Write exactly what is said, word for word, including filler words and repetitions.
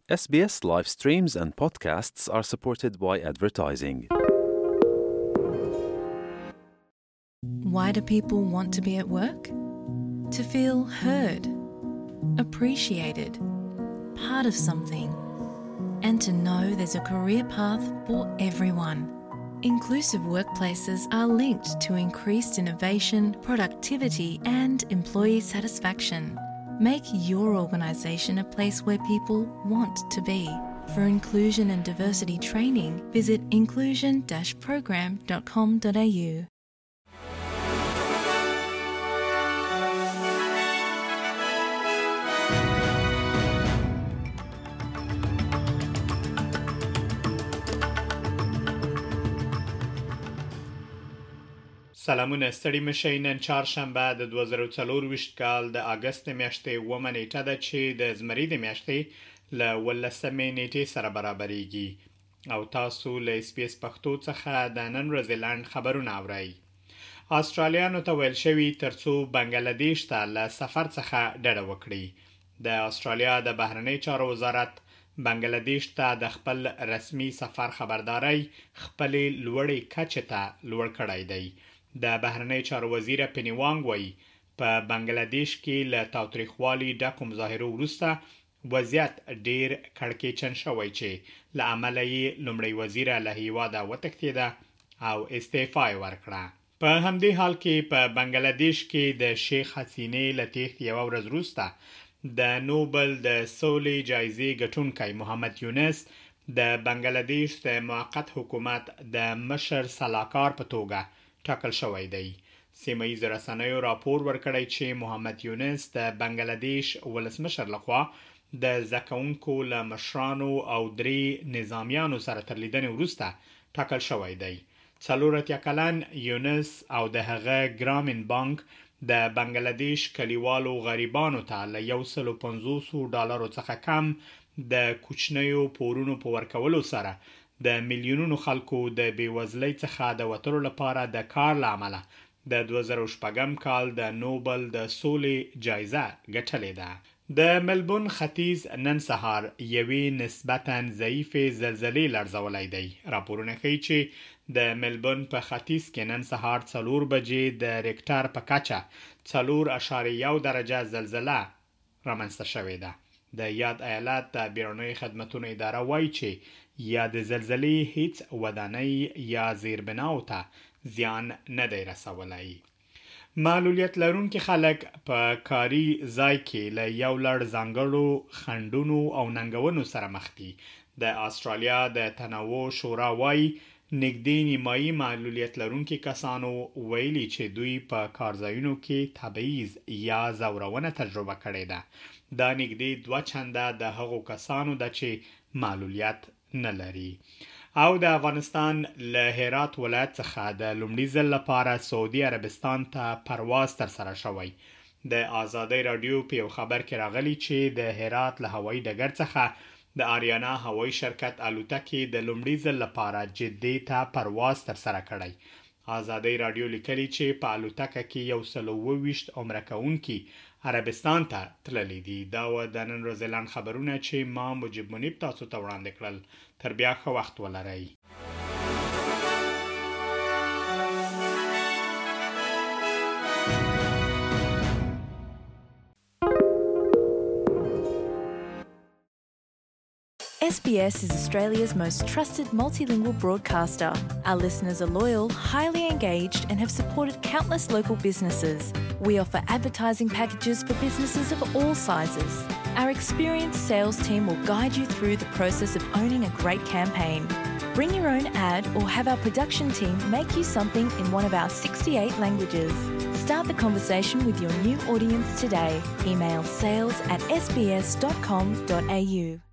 S B S live streams and podcasts are supported by advertising. Why do people want to be at work? To feel heard, appreciated, part of something, and to know there's a career path for everyone. Inclusive workplaces are linked to increased innovation, productivity, and employee satisfaction. Make your organisation a place where people want to be. For inclusion and diversity training, visit inclusion dash program dot com dot a u. سلامونه ستړي مشئ نن چهارشنبه د دوه زره څلرویشت کال د اګست میاشتې اوومه نیټه ده چې د زمري د میاشتې له ولسمې نیټې سره برابرېږي او تاسو له اس بي اس پښتو څخه د نن ورځې لاند خبرونه اورئ. استرالیانو ته ویل شوي ترڅو بنگلاديش ته له سفر څخه ډډه وکړي. د استرالیا د بهرنی چارو وزارت بنگلاديش ته د خپل رسمي سفر خبرداري خپل لوړې کچې ته لوړ کړی دی. د بهرنی چارو وزیر پینی وانګ وایي په بنگلاديش کې له تاوتریخوالي ډکو مظاهرو وروسته وضعیت ډیر کړکېچن شوی چې له امله یې لومړی وزیر له هیواده وتښتېده او استعفا یې ورکړه. په همدې حال کې په بنگلاديش کې د شیخ حسینې له تېښتې یوه ورځ وروسته د نوبل د سولې جایزې ګټونکی محمد یونس د بنگلاديش د موقت حکومت د مشر سلاکار په توګه ټاکل شوی دی. سیمه ییزو رسنیو راپور ورکړی چې محمد یونس د بنگلاديش ولسمشر لخوا د زکونکو له مشرانو او درې نظامیانو سره تر لیدنې وروسته ټاکل شوی دی. څلور اتیا کلن یونس او د هغه ګرامین بانک د بنگلاديش کلیوالو غریبانو ته له یو سل او پنځوس ډالرو څخه کم د کوچنیو پورونو په ورکولو سره د میلیونونو خلکو د بیوزلۍ څخه د وتلو لپاره د کار له امله د دوه زره شپږم کال د نوبل د سولې جایزه ګټلې ده. د ملبون ختیځ نن سهار یوې نسبتاً ضعیفې زلزلې لړزولی دی. راپورونه ښیي چې د ملبون په ختیځ کې نن سهار څلور بجې د ریکټر په کچه څلور اعشاریه یو درجه زلزله رامنځته شوې ده. د یاد ایالت د بیړنیو خدمتونو اداره وایي چې یا د زلزلې هیڅ ودانۍ یا زیربناو ته زیان نه دی رسولی. معلولیت لرونکي خلک په کاري ځای کې له یو لړ ځانګړو خنډونو او ننګونو سره مخ دي. د استرالیا د تنوع شورا وایي نږدې نیمایي معلولیت لرونکي کسانو ویلي چې دوی په کارځایونو کې تبعیض یا ځورونه تجربه کړې ده. دا نږدې دوه چنده د هغو کسانو ده چې معلولیت نه لري. او د افغانستان له هرات ولایت څخه د لومړي ځل لپاره سعودي عربستان ته پرواز ترسره شوی. د آزادۍ راډیو په یو خبر کې راغلی چې د هرات له هوایي ډګر څخه د آریانا هوایي شرکت الوتکې د لومړي ځل لپاره جدې ته پرواز ترسره کړی. آزادۍ راډیو لیکلی چې په الوتکه کې یو سل او اوه ویشت عمره کوونکي عربستان ته تللی دي. دا و د نن ورځې لاند خبرونه چې ما مجيب منیب تاسو ته وړاندې کړل. تر بیا ښه وخت ولرئ. S B S is Australia's most trusted multilingual broadcaster. Our listeners are loyal, highly engaged, and have supported countless local businesses. We offer advertising packages for businesses of all sizes. Our experienced sales team will guide you through the process of owning a great campaign. Bring your own ad or have our production team make you something in one of our sixty-eight languages. Start the conversation with your new audience today. Email sales at s b s dot com dot a u.